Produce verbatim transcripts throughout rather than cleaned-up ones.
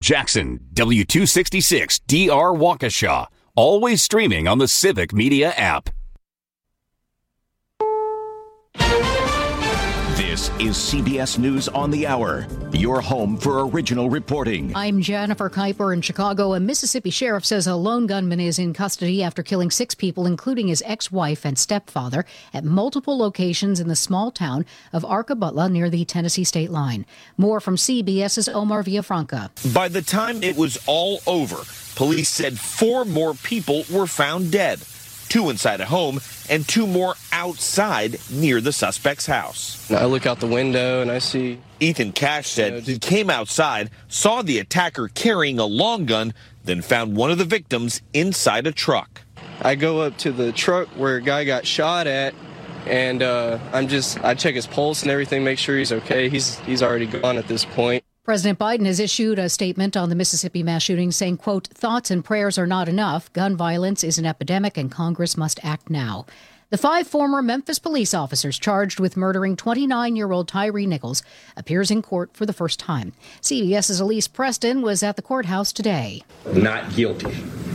Jackson, W two sixty-six D R Waukesha. Always streaming on the Civic Media app. This is C B S News on the Hour, your home for original reporting. I'm Jennifer Kuiper in Chicago. A Mississippi sheriff says a lone gunman is in custody after killing six people, including his ex-wife and stepfather, at multiple locations in the small town of Arcabutla near the Tennessee state line. More from CBS's Omar Villafranca. By the time it was all over, police said four more people were found dead. Two inside a home and two more outside near the suspect's house. I look out the window and I see... Ethan Cash said you know, he came outside, saw the attacker carrying a long gun, then found one of the victims inside a truck. I go up to the truck where a guy got shot at, and uh, I'm just, I check his pulse and everything, make sure he's okay. He's, he's already gone at this point. President Biden has issued a statement on the Mississippi mass shooting saying, quote, thoughts and prayers are not enough. Gun violence is an epidemic and Congress must act now. The five former Memphis police officers charged with murdering twenty-nine-year-old Tyree Nichols appears in court for the first time. CBS's Elise Preston was at the courthouse today. Not guilty.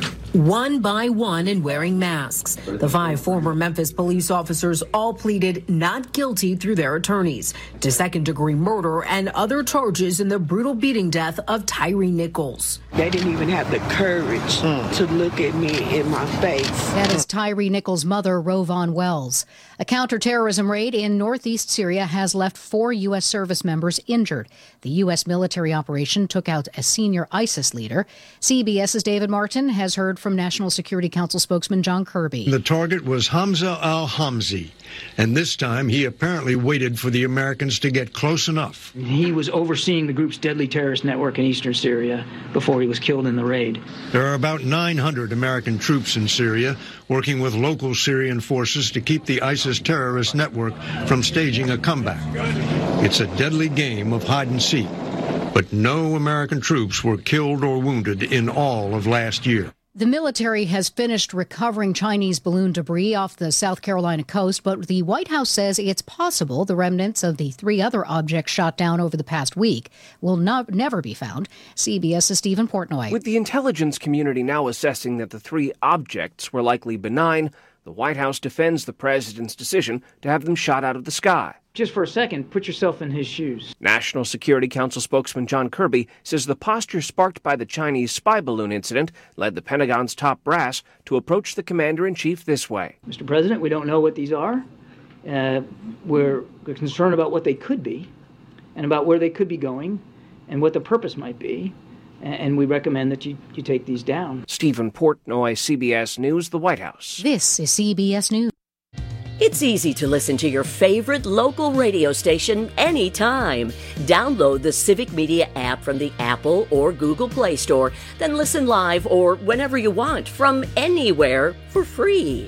One by one and wearing masks. The five former Memphis police officers all pleaded not guilty through their attorneys to second-degree murder and other charges in the brutal beating death of Tyree Nichols. They didn't even have the courage mm. to look at me in my face. That is Tyree Nichols' mother, Rovon Wells. A counterterrorism raid in northeast Syria has left four U S service members injured. The U S military operation took out a senior ISIS leader. CBS's David Martin has heard from National Security Council spokesman John Kirby. The target was Hamza al-Hamzi, and this time he apparently waited for the Americans to get close enough. He was overseeing the group's deadly terrorist network in eastern Syria before he was killed in the raid. There are about nine hundred American troops in Syria working with local Syrian forces to keep the ISIS terrorist network from staging a comeback. It's a deadly game of hide and seek, but no American troops were killed or wounded in all of last year. The military has finished recovering Chinese balloon debris off the South Carolina coast, but the White House says it's possible the remnants of the three other objects shot down over the past week will not, never be found. CBS's Stephen Portnoy. With the intelligence community now assessing that the three objects were likely benign, the White House defends the president's decision to have them shot out of the sky. Just for a second, put yourself in his shoes. National Security Council spokesman John Kirby says the posture sparked by the Chinese spy balloon incident led the Pentagon's top brass to approach the commander-in-chief this way. Mister President, we don't know what these are. Uh, we're, we're concerned about what they could be and about where they could be going and what the purpose might be. And we recommend that you, you take these down. Stephen Portnoy, C B S News, the White House. This is C B S News. It's easy to listen to your favorite local radio station anytime. Download the Civic Media app from the Apple or Google Play Store, then listen live or whenever you want from anywhere for free.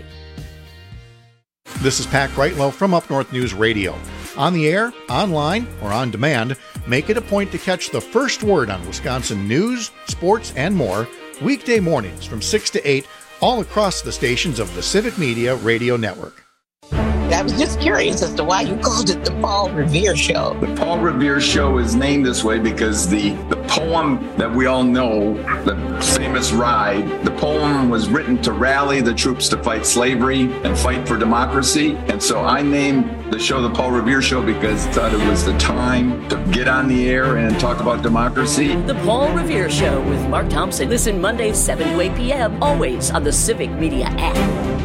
This is Pat Greitlow from Up North News Radio. On the air, online, or on demand, make it a point to catch the first word on Wisconsin news, sports, and more weekday mornings from six to eight all across the stations of the Civic Media Radio Network. I was just curious as to why you called it the Paul Revere Show. The Paul Revere Show is named this way because the, the poem that we all know, the famous Ride, the poem was written to rally the troops to fight slavery and fight for democracy. And so I named the show the Paul Revere Show because I thought it was the time to get on the air and talk about democracy. The Paul Revere Show with Mark Thompson. Listen Mondays seven to eight p.m. always on the Civic Media app.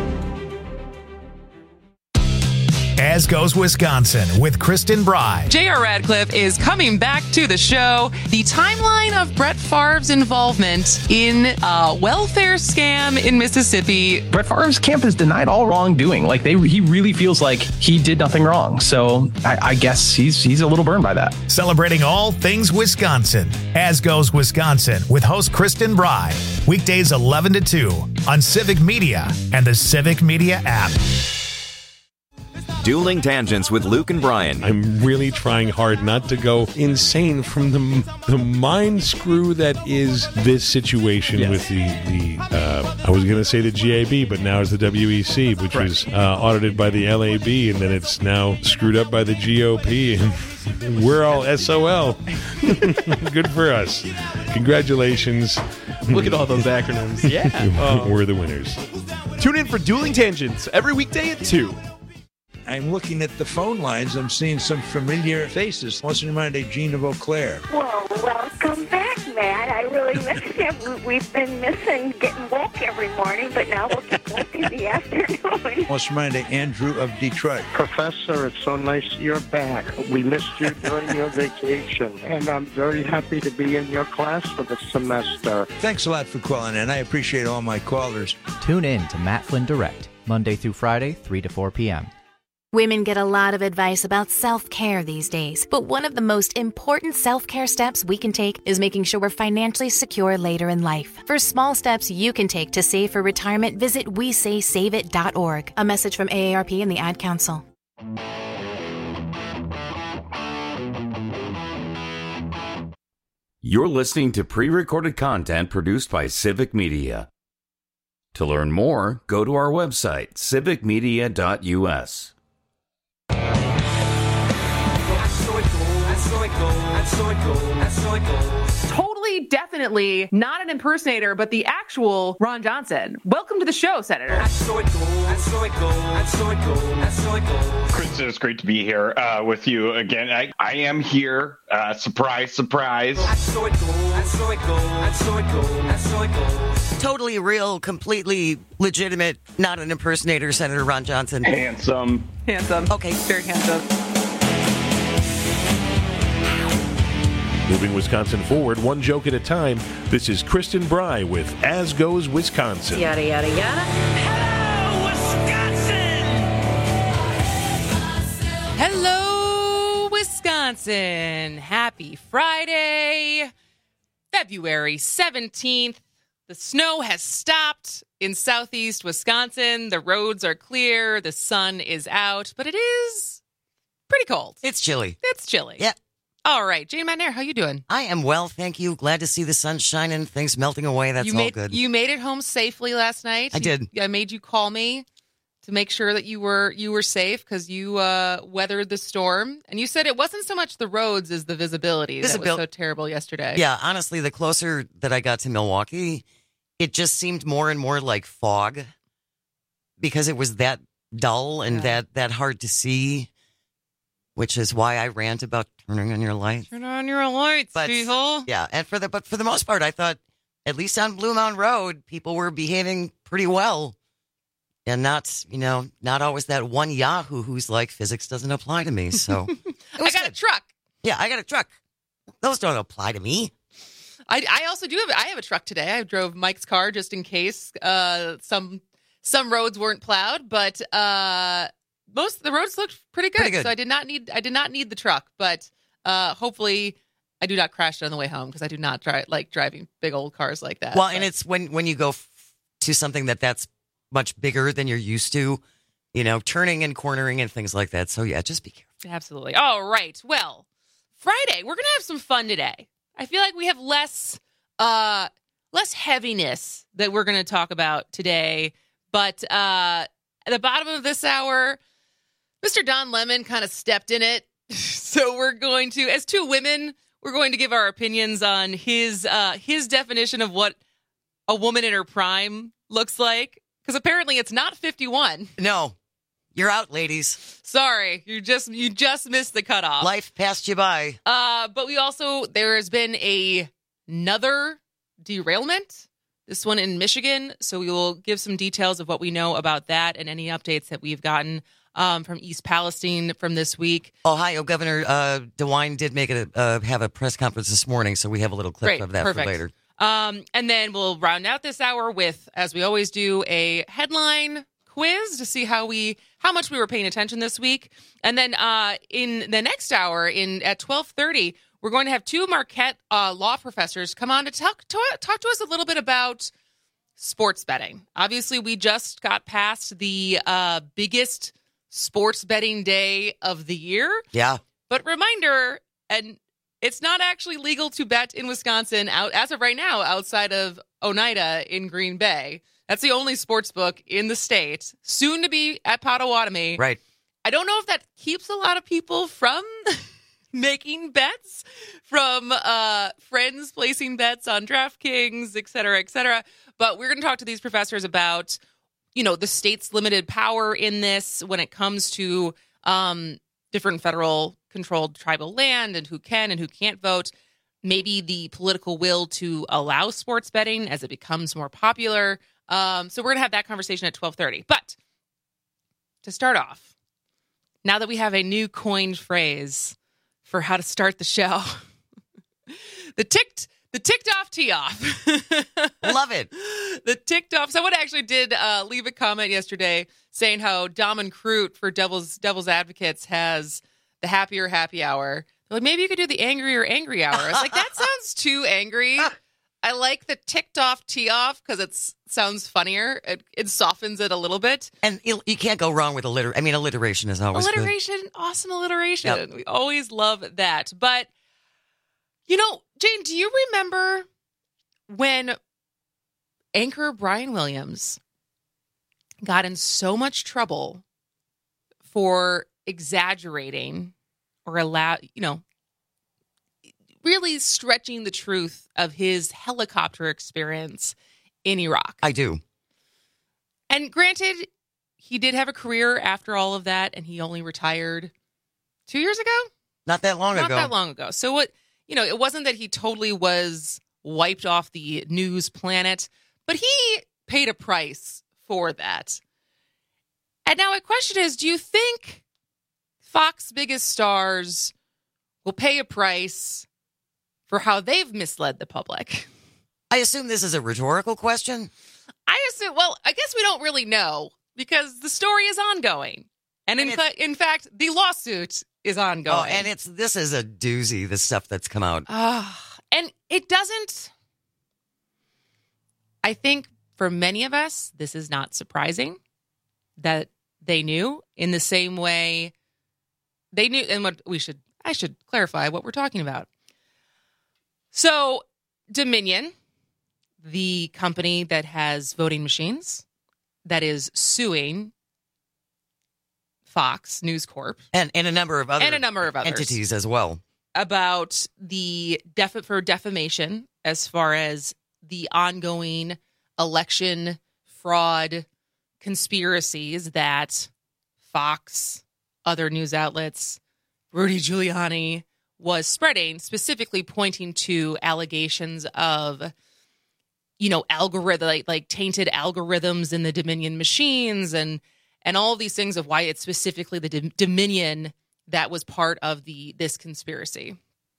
As Goes Wisconsin with Kristen Bry. J R. Radcliffe is coming back to the show. The timeline of Brett Favre's involvement in a welfare scam in Mississippi. Brett Favre's camp has denied all wrongdoing. Like they, he really feels like he did nothing wrong. So I, I guess he's he's a little burned by that. Celebrating all things Wisconsin. As Goes Wisconsin with host Kristen Bry. Weekdays eleven to two on Civic Media and the Civic Media app. Dueling Tangents with Luke and Brian. I'm really trying hard not to go insane from the the mind screw that is this situation yes. with the, the uh, I was going to say the G A B, but now it's the W E C, which right. was uh, audited by the L A B, and then it's now screwed up by the G O P, and we're all S O L. Good for us. Congratulations. Look at all those acronyms. Yeah. Uh, we're the winners. Tune in for Dueling Tangents every weekday at two. I'm looking at the phone lines. I'm seeing some familiar faces. What's reminded Gene of Eau Claire? Well, welcome back, Matt. I really miss you. We've been missing getting woke every morning, but now we'll get woke in the afternoon. What's reminded Andrew of Detroit? Professor, it's so nice you're back. We missed you during your vacation, and I'm very happy to be in your class for the semester. Thanks a lot for calling in. I appreciate all my callers. Tune in to Matt Flynn Direct, Monday through Friday, three to four p.m. Women get a lot of advice about self-care these days, but one of the most important self-care steps we can take is making sure we're financially secure later in life. For small steps you can take to save for retirement, visit we say save it dot org. A message from A A R P and the Ad Council. You're listening to pre-recorded content produced by Civic Media. To learn more, go to our website, civic media dot u s. Totally, definitely not an impersonator, but the actual Ron Johnson. Welcome to the show, Senator. Kristen, it's great to be here uh, with you again. I, I am here. Uh, surprise, surprise. Totally real, completely legitimate, not an impersonator, Senator Ron Johnson. Handsome. Handsome. Okay. Very handsome. Moving Wisconsin forward, one joke at a time. This is Kristen Bry with As Goes Wisconsin. Yada, yada, yada. Hello, Wisconsin. Happy Friday, February seventeenth. The snow has stopped in southeast Wisconsin. The roads are clear. The sun is out, but it is pretty cold. It's chilly. It's chilly. Yep. All right, Jane Matnair, how you doing? I am well, thank you. Glad to see the sun shining, things melting away. That's you all made, good. You made it home safely last night. I did. I made you call me to make sure that you were you were safe because you uh, weathered the storm. And you said it wasn't so much the roads as the visibility Visibil- that was so terrible yesterday. Yeah, honestly, the closer that I got to Milwaukee, it just seemed more and more like fog because it was that dull and yeah. that, that hard to see, which is why I rant about turning on your lights. Turn on your lights, but, people. Yeah, and for the but for the most part, I thought at least on Blue Mountain Road, people were behaving pretty well, and not you know not always that one Yahoo who's like physics doesn't apply to me. So I got good. a truck. Yeah, I got a truck. Those don't apply to me. I, I also do have I have a truck today. I drove Mike's car just in case uh, some some roads weren't plowed, but. Uh, Most of the roads looked pretty good, pretty good, so I did not need I did not need the truck. But uh, hopefully, I do not crash it on the way home because I do not dri- like driving big old cars like that. Well, but. and it's when when you go f- to something that that's much bigger than you're used to, you know, turning and cornering and things like that. So yeah, just be careful. Absolutely. All right. Well, Friday we're gonna have some fun today. I feel like we have less uh, less heaviness that we're gonna talk about today. But uh, at the bottom of this hour, Mister Don Lemon kind of stepped in it. So we're going to, as two women, we're going to give our opinions on his uh, his definition of what a woman in her prime looks like. Because apparently it's not fifty-one. No. You're out, ladies. Sorry. You just you just missed the cutoff. Life passed you by. Uh, but we also, there has been a, another derailment. This one in Michigan. So we will give some details of what we know about that and any updates that we've gotten. Um, from East Palestine from this week. Ohio Governor uh, DeWine did make it a, uh, have a press conference this morning, so we have a little clip Great, of that perfect. for later. Um, and then we'll round out this hour with, as we always do, a headline quiz to see how we how much we were paying attention this week. And then uh, in the next hour, in at twelve thirty, we're going to have two Marquette uh, law professors come on to talk to, talk to us a little bit about sports betting. Obviously, we just got past the uh, biggest sports betting day of the year. Yeah. But reminder, and it's not actually legal to bet in Wisconsin out as of right now outside of Oneida in Green Bay. That's the only sports book in the state, soon to be at Potawatomi. Right. I don't know if that keeps a lot of people from making bets, from uh, friends placing bets on DraftKings, et cetera, et cetera. But we're going to talk to these professors about, you know, the state's limited power in this when it comes to um, different federal controlled tribal land and who can and who can't vote. Maybe the political will to allow sports betting as it becomes more popular. Um, so we're going to have that conversation at twelve thirty. But to start off, now that we have a new coined phrase for how to start the show, the ticked, the ticked off tee off. Love it. The ticked off. Someone actually did uh, leave a comment yesterday saying how Daman Crute for Devil's Devil's Advocates has the happier happy hour. They're like, maybe you could do the angrier angry hour. I was like, that sounds too angry. I like the ticked off tee off because it sounds funnier. It, it softens it a little bit. And you you can't go wrong with alliteration. I mean, alliteration is always alliteration, good. Awesome alliteration. Yep. We always love that. But, you know, Jane, do you remember when anchor Brian Williams got in so much trouble for exaggerating or allow, you know, really stretching the truth of his helicopter experience in Iraq? I do. And granted, he did have a career after all of that, and he only retired two years ago? Not that long Not ago. Not that long ago. So what, you know, it wasn't that he totally was wiped off the news planet, but he paid a price for that. And now my question is, do you think Fox's biggest stars will pay a price for how they've misled the public? I assume this is a rhetorical question. I assume, well, I guess we don't really know because the story is ongoing. And, And in, fa- in fact, the lawsuit is ongoing. Oh, and it's this is a doozy, the stuff that's come out. Uh, and it doesn't, I think for many of us, this is not surprising that they knew in the same way they knew. And what we should, I should clarify what we're talking about. So Dominion, the company that has voting machines, that is suing Fox News Corp. And, and a number of other and a number of others entities as well. About the def- for defamation as far as the ongoing election fraud conspiracies that Fox, other news outlets, Rudy Giuliani was spreading, specifically pointing to allegations of, you know, algorithm like, like tainted algorithms in the Dominion machines and and all of these things of why it's specifically the D- Dominion that was part of the this conspiracy.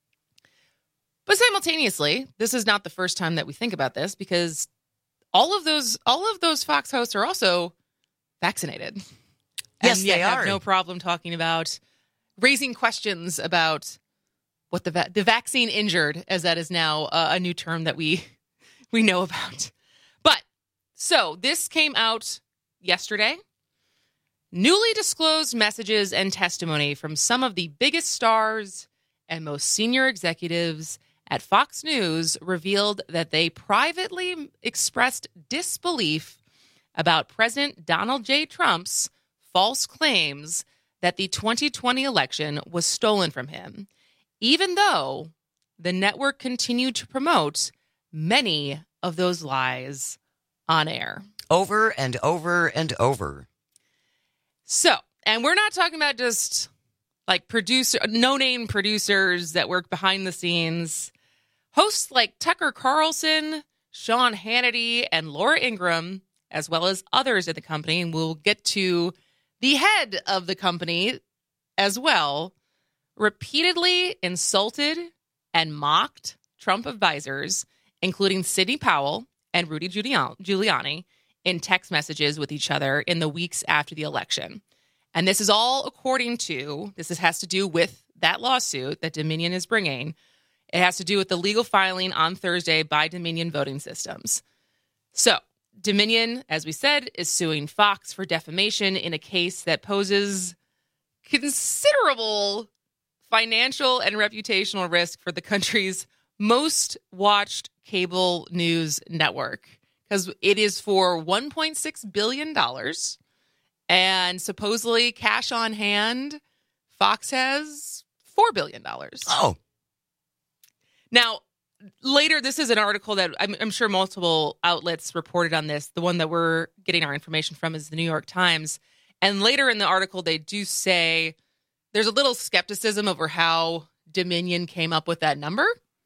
But simultaneously, this is not the first time that we think about this because all of those all of those Fox hosts are also vaccinated. Yes, and yet they have are. no problem talking about raising questions about what the va- the vaccine injured, as that is now uh, a new term that we we know about. But so this came out yesterday. Newly disclosed messages and testimony from some of the biggest stars and most senior executives at Fox News revealed that they privately expressed disbelief about President Donald J. Trump's false claims that the twenty twenty election was stolen from him, even though the network continued to promote many of those lies on air. Over and over and over. So, and we're not talking about just like producer, no-name producers that work behind the scenes. Hosts like Tucker Carlson, Sean Hannity, and Laura Ingraham, as well as others at the company, and we'll get to the head of the company as well, repeatedly insulted and mocked Trump advisors, including Sidney Powell and Rudy Giuliani, in text messages with each other in the weeks after the election. And this is all according to, this is, has to do with that lawsuit that Dominion is bringing. It has to do with the legal filing on Thursday by Dominion Voting Systems. So Dominion, as we said, is suing Fox for defamation in a case that poses considerable financial and reputational risk for the country's most watched cable news network, because it is for one point six billion dollars, and supposedly cash on hand, Fox has four billion dollars. Oh. Now, later, this is an article that I'm, I'm sure multiple outlets reported on this. The one that we're getting our information from is the New York Times. And later in the article, they do say there's a little skepticism over how Dominion came up with that number.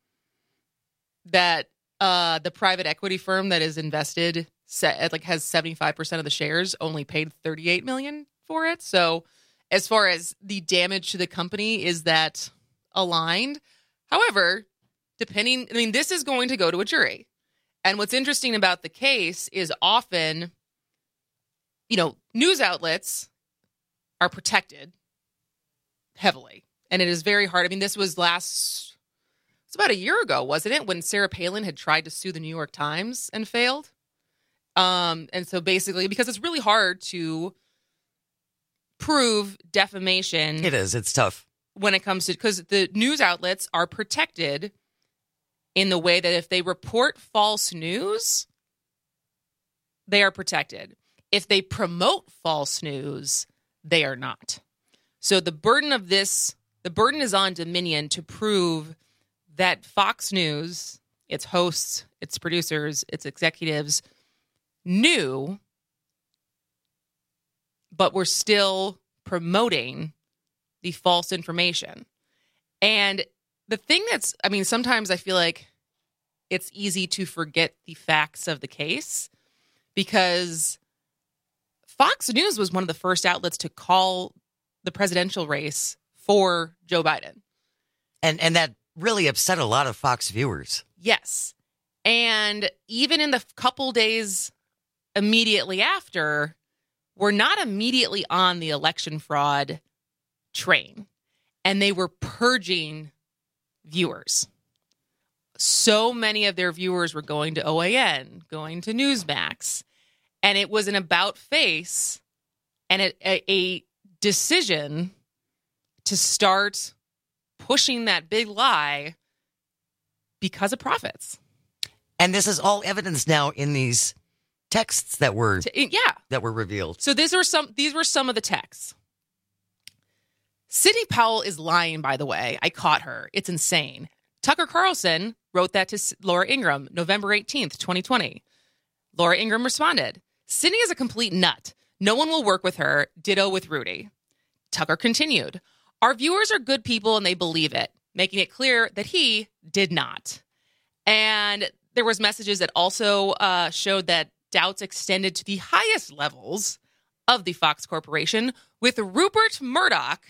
That uh, the private equity firm that is invested, set, like has seventy-five percent of the shares, only paid thirty-eight million dollars for it. So as far as the damage to the company, is that aligned? However, depending, I mean, this is going to go to a jury. And what's interesting about the case is often, you know, news outlets are protected heavily. And it is very hard. I mean, this was last, it's about a year ago, wasn't it? When Sarah Palin had tried to sue the New York Times and failed. Um, and so basically, because it's really hard to prove defamation. It is. It's tough. When it comes to, because the news outlets are protected in the way that if they report false news, they are protected. If they promote false news, they are not. So the burden of this, the burden is on Dominion to prove that Fox News, its hosts, its producers, its executives knew, but were still promoting the false information. And the thing that's, I mean, sometimes I feel like it's easy to forget the facts of the case, because Fox News was one of the first outlets to call the presidential race for Joe Biden. And and that really upset a lot of Fox viewers. Yes. And even in the couple days immediately after, we're not immediately on the election fraud train. And they were purging viewers. So many of their viewers were going to O A N, going to Newsmax. And it was an about face and a, a, a decision to start pushing that big lie because of profits. And this is all evidence now in these texts that were yeah that were revealed. So these were some these were some of the texts. Sidney Powell is lying, by the way. I caught her. It's insane. Tucker Carlson wrote that to Laura Ingraham, November eighteenth, twenty twenty. Laura Ingraham responded, "Sidney is a complete nut. No one will work with her. Ditto with Rudy." Tucker continued, "Our viewers are good people and they believe it," making it clear that he did not. And there was messages that also uh, showed that doubts extended to the highest levels of the Fox Corporation, with Rupert Murdoch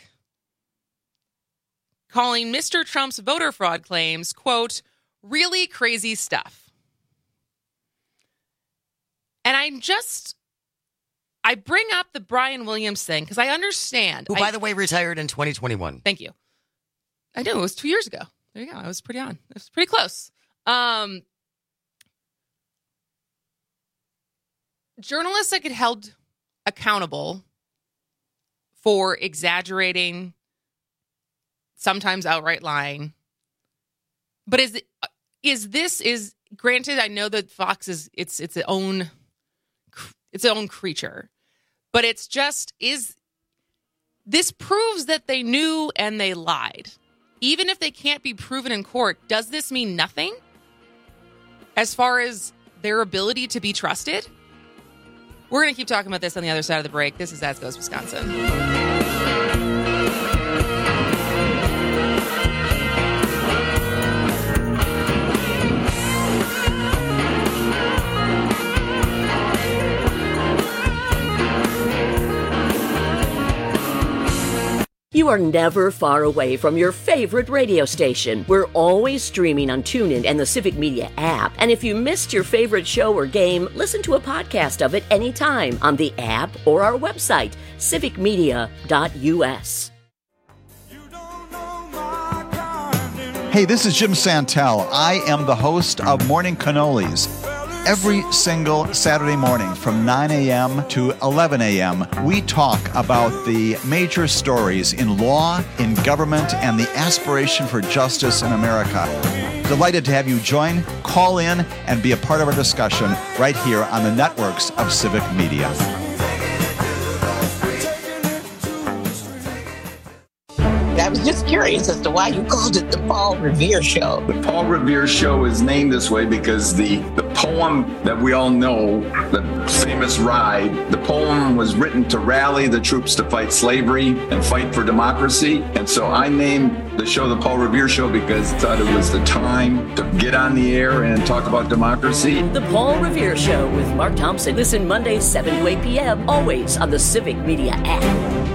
calling Mister Trump's voter fraud claims, quote, "really crazy stuff." And I'm just, I bring up the Brian Williams thing because I understand. Who, by I, the way, retired in twenty twenty-one. Thank you. I know, it was two years ago. There you go. I was pretty on. It was pretty close. Um, journalists that get held accountable for exaggerating, sometimes outright lying. But is it, is this is granted? I know that Fox is it's its own its own creature, but it's just is this proves that they knew and they lied, even if they can't be proven in court. Does this mean nothing as far as their ability to be trusted? We're going to keep talking about this on the other side of the break. This is As Goes Wisconsin. You are never far away from your favorite radio station. We're always streaming on TuneIn and the Civic Media app. And if you missed your favorite show or game, listen to a podcast of it anytime on the app or our website, civic media dot u s. Hey, this is Jim Santel. I am the host of Morning Cannolis. Every single Saturday morning from nine a.m. to eleven a.m., we talk about the major stories in law, in government, and the aspiration for justice in America. Delighted to have you join, call in, and be a part of our discussion right here on the networks of Civic Media. I was just curious as to why you called it the Paul Revere Show. The Paul Revere Show is named this way because the, the poem that we all know, the famous Ride, the poem was written to rally the troops to fight slavery and fight for democracy. And so I named the show the Paul Revere Show because I thought it was the time to get on the air and talk about democracy. The Paul Revere Show with Mark Thompson. Listen Mondays, seven to eight p.m., always on the Civic Media app.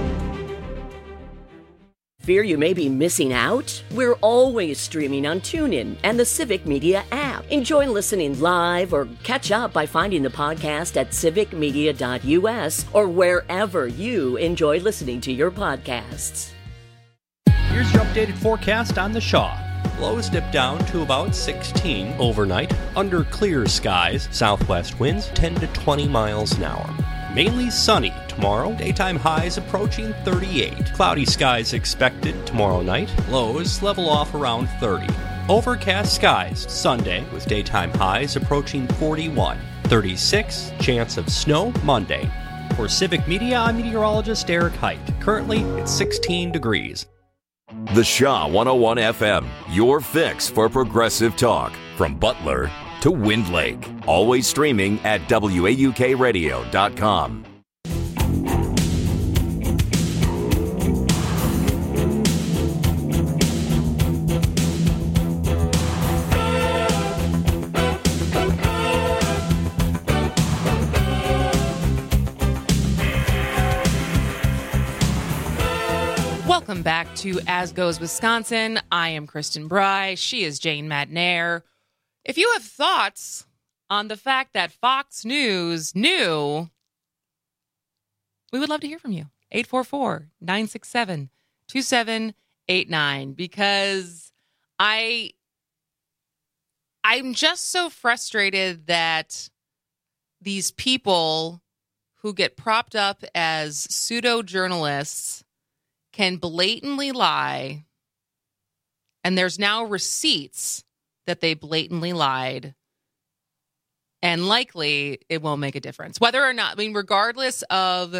Fear you may be missing out? We're always streaming on TuneIn and the Civic Media app. Enjoy listening live or catch up by finding the podcast at civic media dot u s or wherever you enjoy listening to your podcasts. Here's your updated forecast on the Shaw. Lows dip down to about sixteen overnight. Under clear skies, southwest winds ten to twenty miles an hour. Mainly sunny tomorrow. Daytime highs approaching thirty-eight. Cloudy skies expected tomorrow night. Lows level off around thirty. Overcast skies Sunday with daytime highs approaching forty-one. thirty-six. Chance of snow Monday. For Civic Media, I'm meteorologist Eric Height. Currently, it's sixteen degrees. The Shaw one oh one F M, your fix for progressive talk. From Butler to Wind Lake. Always streaming at W A U K radio dot com. Welcome back to As Goes Wisconsin. I am Kristen Bry. She is Jane Madnair. If you have thoughts on the fact that Fox News knew, we would love to hear from you. eight four four, nine six seven, two seven eight nine. Because I, I'm just so frustrated that these people who get propped up as pseudo-journalists can blatantly lie, and there's now receipts that they blatantly lied, and likely it won't make a difference. Whether or not, I mean, regardless of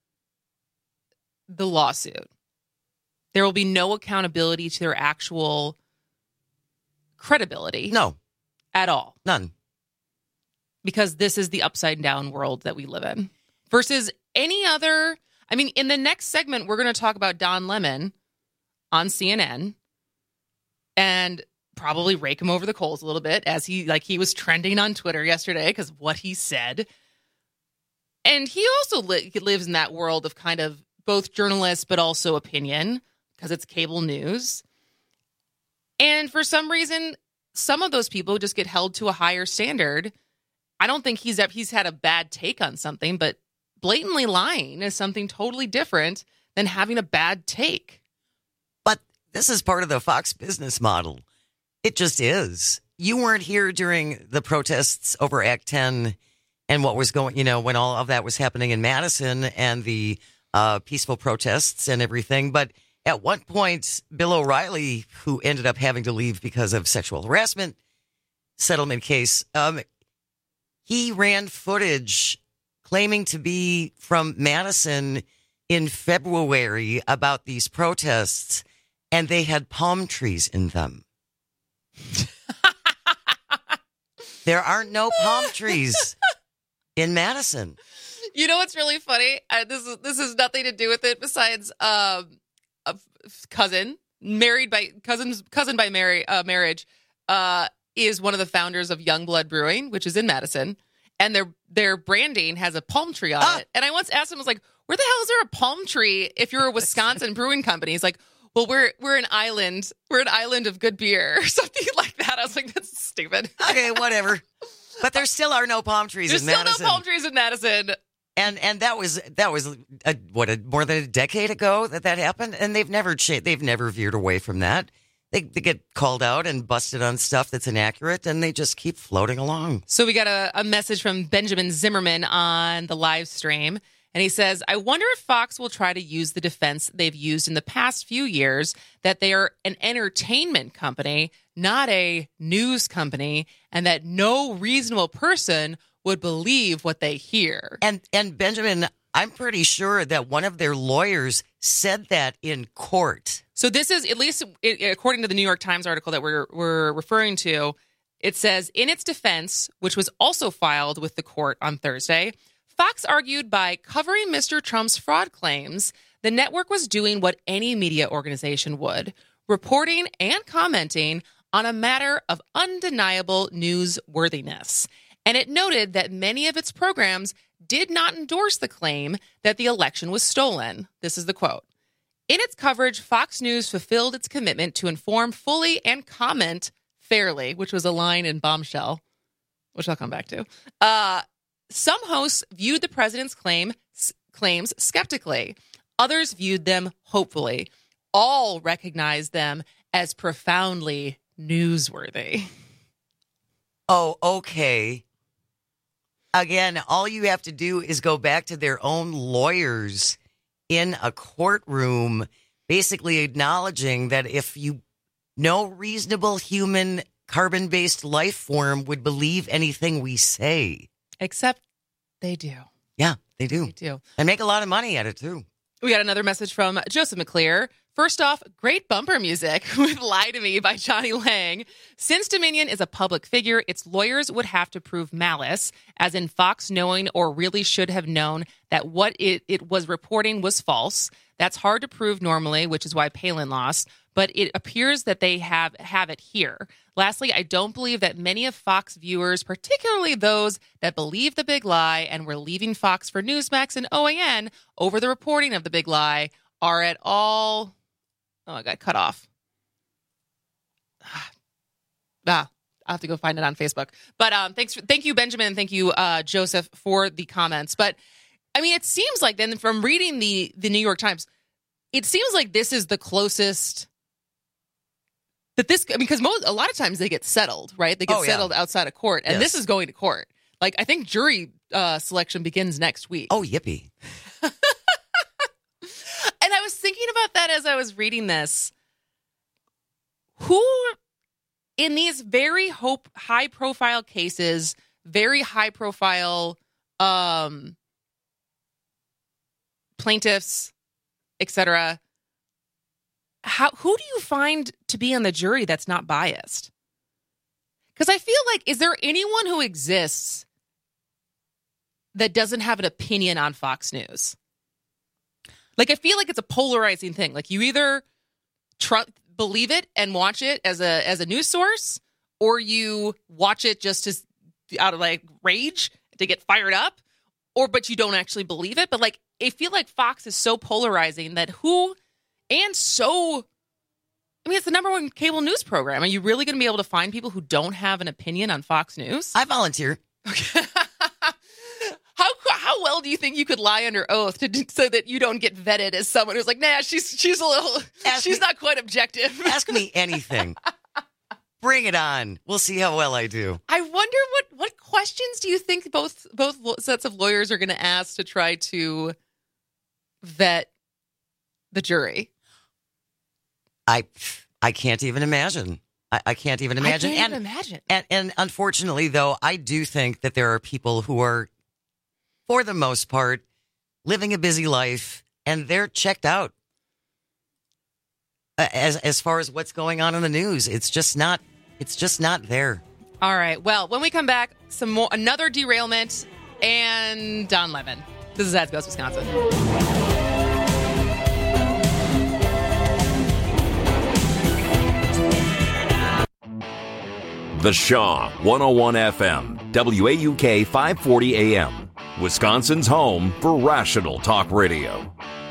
the lawsuit, there will be no accountability to their actual credibility. No. At all. None. Because this is the upside down world that we live in. Versus any other, I mean, in the next segment, we're going to talk about Don Lemon on C N N and probably rake him over the coals a little bit, as he, like, he was trending on Twitter yesterday because of what he said. And he also li- lives in that world of kind of both journalists, but also opinion, because it's cable news. And for some reason, some of those people just get held to a higher standard. I don't think he's he's had a bad take on something, but blatantly lying is something totally different than having a bad take. But this is part of the Fox business model. It just is. You weren't here during the protests over Act ten and what was going, you know, when all of that was happening in Madison and the uh, peaceful protests and everything. But at one point, Bill O'Reilly, who ended up having to leave because of sexual harassment settlement case, um, he ran footage claiming to be from Madison in February about these protests, and they had palm trees in them. There aren't no palm trees in Madison. You know what's really funny? Uh, this is this has nothing to do with it besides um, a cousin married by cousins cousin by marry, uh, marriage uh, is one of the founders of Youngblood Brewing, which is in Madison, and their their branding has a palm tree on ah. it. And I once asked him, I was like, "Where the hell is there a palm tree if you're a Wisconsin brewing company?" He's like, well, we're we're an island. We're an island of good beer or something like that. I was like, that's stupid. Okay, whatever. But there still are no palm trees There's in Madison. There's still no palm trees in Madison. And and that was that was a, what a, more than a decade ago that that happened, and they've never cha- they've never veered away from that. they, they get called out and busted on stuff that's inaccurate, and they just keep floating along. So we got a, a message from Benjamin Zimmerman on the live stream. And he says, I wonder if Fox will try to use the defense they've used in the past few years, that they are an entertainment company, not a news company, and that no reasonable person would believe what they hear. And and Benjamin, I'm pretty sure that one of their lawyers said that in court. So this is, at least according to the New York Times article that we're we're referring to, it says, in its defense, which was also filed with the court on Thursday, Fox argued by covering Mister Trump's fraud claims, the network was doing what any media organization would, reporting and commenting on a matter of undeniable newsworthiness. And it noted that many of its programs did not endorse the claim that the election was stolen. This is the quote. In its coverage, Fox News fulfilled its commitment to inform fully and comment fairly, which was a line in Bombshell, which I'll come back to. Uh, Some hosts viewed the president's claim claims skeptically. Others viewed them hopefully. All recognized them as profoundly newsworthy. Oh, okay. Again, all you have to do is go back to their own lawyers in a courtroom, basically acknowledging that if you, no reasonable human carbon-based life form would believe anything we say. Except they do. Yeah, they do. They do. And make a lot of money at it, too. We got another message from Joseph McClear. First off, great bumper music with Lie to Me by Johnny Lang. Since Dominion is a public figure, its lawyers would have to prove malice, as in Fox knowing or really should have known that what it, it was reporting was false. That's hard to prove normally, which is why Palin lost. But it appears that they have, have it here. Lastly, I don't believe that many of Fox viewers, particularly those that believe the big lie and were leaving Fox for Newsmax and O A N over the reporting of the big lie, are at all... Oh, I got cut off. Ah, I'll have to go find it on Facebook. But um, thanks, for, thank you, Benjamin, and thank you, uh, Joseph, for the comments. But, I mean, it seems like then from reading the, the New York Times, it seems like this is the closest... That this, I mean, because most, a lot of times they get settled, right? They get oh, yeah. settled outside of court, and Yes. this is going to court. Like, I think jury uh, selection begins next week. Oh, yippee. And I was thinking about that as I was reading this. Who, in these very hope, high-profile cases, very high-profile um, plaintiffs, et cetera, How, who do you find to be on the jury that's not biased? Because I feel like, is there anyone who exists that doesn't have an opinion on Fox News? Like, I feel like it's a polarizing thing. Like, you either tr- believe it and watch it as a as a news source, or you watch it just as out of like rage to get fired up, or but you don't actually believe it. But like, I feel like Fox is so polarizing that who and so. I mean, it's the number one cable news program. Are you really going to be able to find people who don't have an opinion on Fox News? I volunteer. How how well do you think you could lie under oath to do, so that you don't get vetted as someone who's like, nah, she's she's a little, ask she's me, not quite objective. Ask me anything. Bring it on. We'll see how well I do. I wonder what, what questions do you think both both sets of lawyers are going to ask to try to vet the jury? I I can't even imagine. I, I can't even imagine. I can't and, even imagine. And, and unfortunately, though, I do think that there are people who are, for the most part, living a busy life, and they're checked out. As as far as what's going on in the news, it's just not. It's just not there. All right. Well, when we come back, some more another derailment and Don Levin. This is As Goes Wisconsin. The Shaw one oh one F M, W A U K five forty A M, Wisconsin's home for rational talk radio.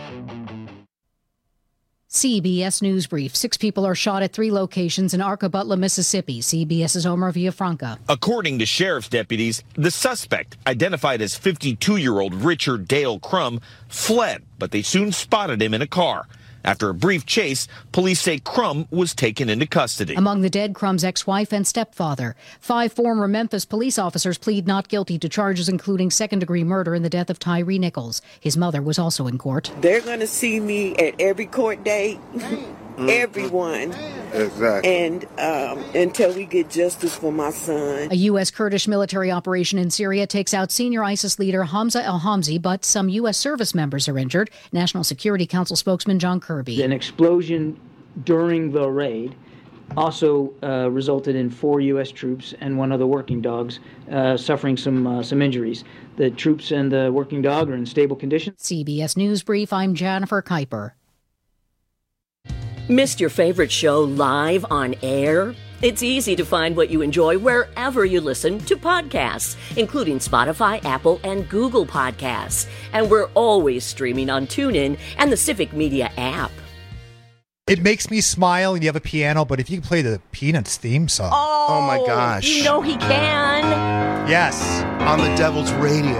C B S News Brief. Six people are shot at three locations in Arca-Butler, Mississippi. CBS's Omar Villafranca. According to sheriff's deputies, the suspect, identified as fifty-two-year-old Richard Dale Crum, fled, but they soon spotted him in a car. After a brief chase, police say Crum was taken into custody. Among the dead, Crum's ex-wife and stepfather. Five former Memphis police officers plead not guilty to charges including second-degree murder in the death of Tyree Nichols. His mother was also in court. They're going to see me at every court date. Everyone. Exactly. And um, until we get justice for my son. A U S Kurdish military operation in Syria takes out senior ISIS leader Hamza al-Hamzi, but some U S service members are injured. National Security Council spokesman John Kirby. An explosion during the raid also uh, resulted in four U S troops and one of the working dogs uh, suffering some uh, some injuries. The troops and the working dog are in stable condition. C B S News Brief, I'm Jennifer Kuiper. Missed your favorite show live on air? It's easy to find what you enjoy wherever you listen to podcasts, including Spotify, Apple, and Google Podcasts. And we're always streaming on TuneIn and the Civic Media app. It makes me smile and you have a piano, but if you can play the Peanuts theme song. Oh, oh my gosh. You know he can. Yes. On the Devil's Radio.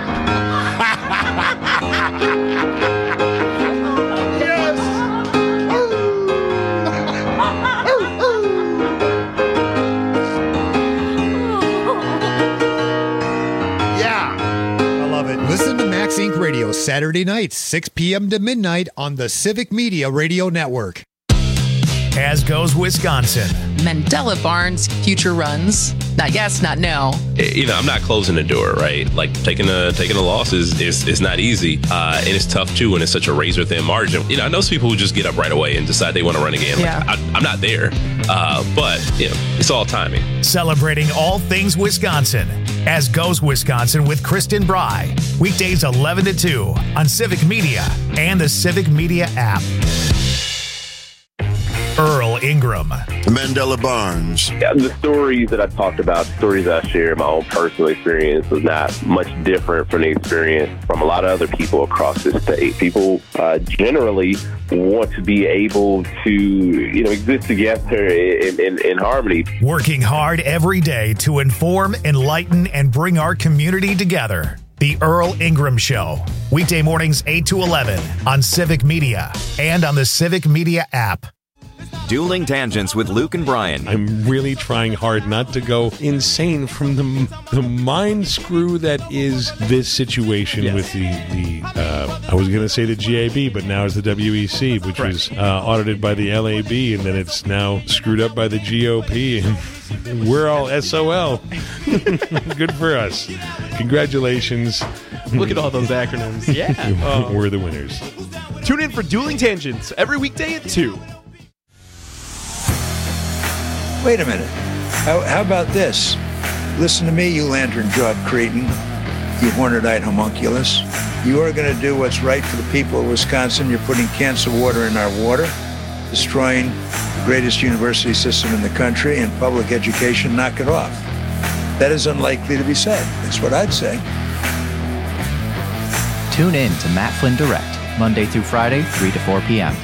Listen to Max Incorporated. Radio Saturday nights, six p.m. to midnight on the Civic Media Radio Network. As goes Wisconsin. Mandela Barnes future runs. Not yes, not no. You know, I'm not closing the door, right? Like taking a taking a loss is is, is not easy, uh, and it's tough too when it's such a razor thin margin. You know, I know some people who just get up right away and decide they want to run again. Like, yeah. I, I'm not there, uh, but you know, it's all timing. Celebrating all things Wisconsin. As goes Wisconsin with Kristen Bry. Weekdays eleven to two on Civic Media and the Civic Media app. Earl Ingram. Mandela Barnes. Yeah, the stories that I talked about, stories I share, my own personal experience was not much different from the experience from a lot of other people across the state. People uh, generally want to be able to, you know, exist together in, in, in harmony. Working hard every day to inform, enlighten, and bring our community together. The Earl Ingram Show. Weekday mornings eight to eleven on Civic Media and on the Civic Media app. Dueling Tangents with Luke and Brian. I'm really trying hard not to go insane from the the mind screw that is this situation yes. with the, the uh, I was going to say the G A B, but now it's the W E C, which right. was uh, audited by the L A B, and then it's now screwed up by the G O P, and we're all S O L. Good for us. Congratulations. Look at all those acronyms. Yeah. um, we're the winners. Tune in for Dueling Tangents every weekday at two. Wait a minute. How, how about this? Listen to me, you lantern-jawed cretin, you horned-eyed homunculus. You are going to do what's right for the people of Wisconsin. You're putting cancer water in our water, destroying the greatest university system in the country, and public education. Knock it off. That is unlikely to be said. That's what I'd say. Tune in to Matt Flynn Direct, Monday through Friday, three to four p.m.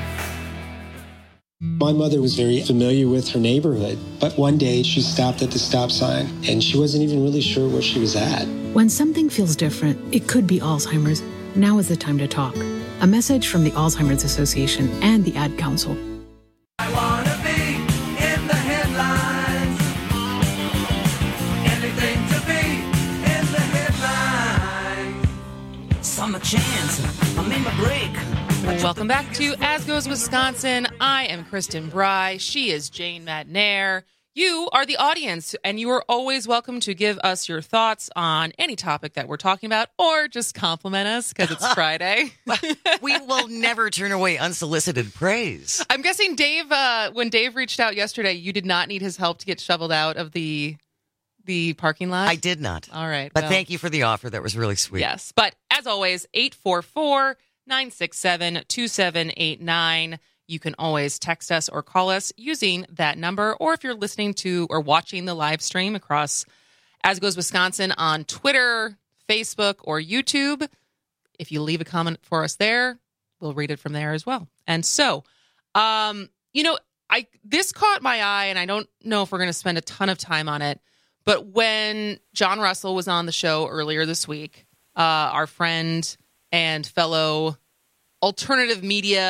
My mother was very familiar with her neighborhood, but one day she stopped at the stop sign and she wasn't even really sure where she was at. When something feels different, it could be Alzheimer's. Now is the time to talk. A message from the Alzheimer's Association and the Ad Council. I wanna be in the headlines. Anything to be in the headlines. Summer chance, I made my break. Welcome back to As Goes Wisconsin. I am Kristen Bry. She is Jane Madnair. You are the audience, and you are always welcome to give us your thoughts on any topic that we're talking about, or just compliment us because it's Friday. We will never turn away unsolicited praise. I'm guessing Dave, uh, when Dave reached out yesterday, you did not need his help to get shoveled out of the the parking lot? I did not. All right. But well, thank you for the offer. That was really sweet. Yes. But as always, eight four four, nine six seven, two seven eight nine. You can always text us or call us using that number. Or if you're listening to or watching the live stream across As Goes Wisconsin on Twitter, Facebook, or YouTube, if you leave a comment for us there, we'll read it from there as well. And so, um, you know, I this caught my eye, and I don't know if we're going to spend a ton of time on it, but when John Russell was on the show earlier this week, uh, our friend and fellow alternative media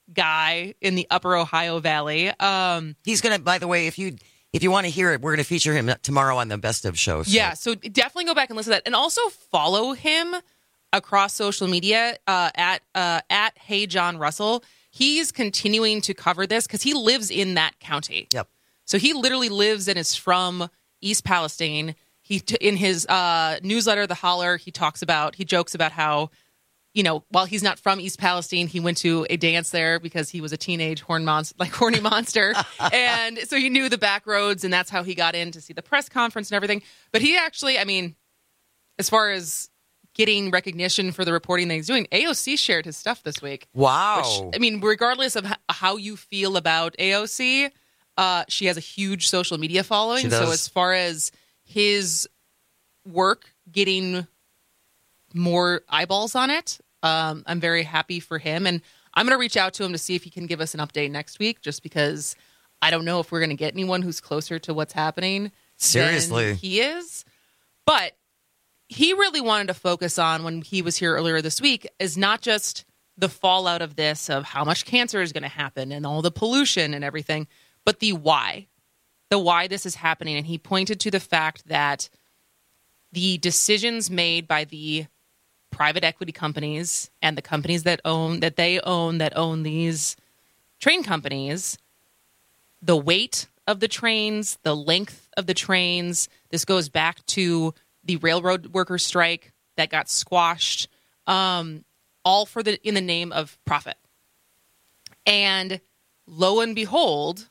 guy in the upper Ohio Valley. Um, He's going to, by the way, if you if you want to hear it, we're going to feature him tomorrow on the Best of show. So. Yeah, so definitely go back and listen to that. And also follow him across social media uh, at uh, at Hey John Russell. He's continuing to cover this because he lives in that county. Yep. So he literally lives and is from East Palestine. He t- in his uh, newsletter, The Holler, he talks about, he jokes about how, you know, while he's not from East Palestine, he went to a dance there because he was a teenage horn monster, like horny monster. And so he knew the back roads, and that's how he got in to see the press conference and everything. But he actually, I mean, as far as getting recognition for the reporting that he's doing, A O C shared his stuff this week. Wow. Which, I mean, regardless of h- how you feel about A O C, uh, she has a huge social media following. She does. So as far as his work getting more eyeballs on it, um, I'm very happy for him. And I'm going to reach out to him to see if he can give us an update next week, just because I don't know if we're going to get anyone who's closer to what's happening Seriously. than he is. But he really wanted to focus on, when he was here earlier this week, is not just the fallout of this, of how much cancer is going to happen and all the pollution and everything, but the why. The why this is happening. And he pointed to the fact that the decisions made by the private equity companies and the companies that own that they own that own these train companies, the weight of the trains, the length of the trains, this goes back to the railroad worker strike that got squashed, um, all for the in the name of profit. And lo and behold,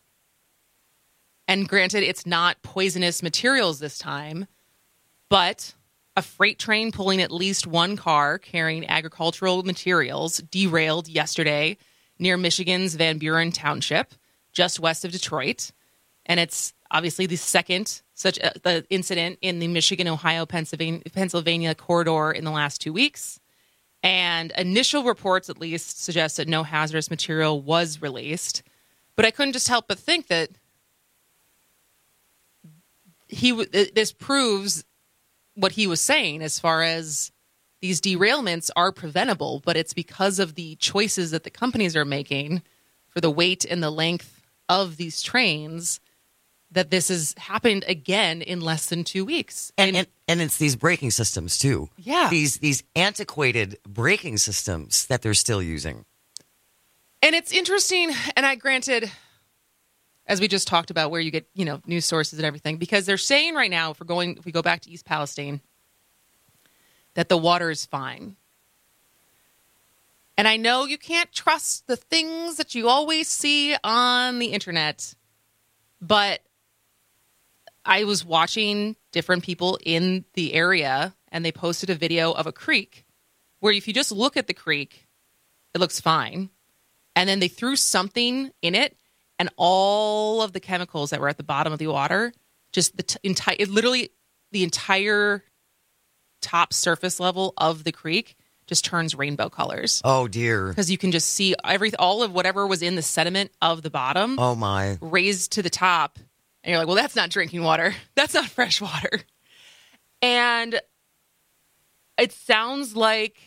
and granted, it's not poisonous materials this time, but a freight train pulling at least one car carrying agricultural materials derailed yesterday near Michigan's Van Buren Township, just west of Detroit. And it's obviously the second such a, the incident in the Michigan, Ohio, Pennsylvania, Pennsylvania corridor in the last two weeks. And initial reports, at least, suggest that no hazardous material was released. But I couldn't just help but think that he this proves what he was saying as far as these derailments are preventable, but it's because of the choices that the companies are making for the weight and the length of these trains that this has happened again in less than two weeks. And, and and it's these braking systems too. Yeah. These these antiquated braking systems that they're still using. And it's interesting, and I granted, as we just talked about, where you get, you know, news sources and everything, because they're saying right now, if we're going, if we go back to East Palestine, that the water is fine. And I know you can't trust the things that you always see on the internet, but I was watching different people in the area, and they posted a video of a creek where if you just look at the creek, it looks fine. And then they threw something in it, and all of the chemicals that were at the bottom of the water, just the t- entire, it literally the entire top surface level of the creek just turns rainbow colors. Oh dear! Because you can just see every all of whatever was in the sediment of the bottom. Oh my! Raised to the top, and you're like, well, that's not drinking water. That's not fresh water. And it sounds like,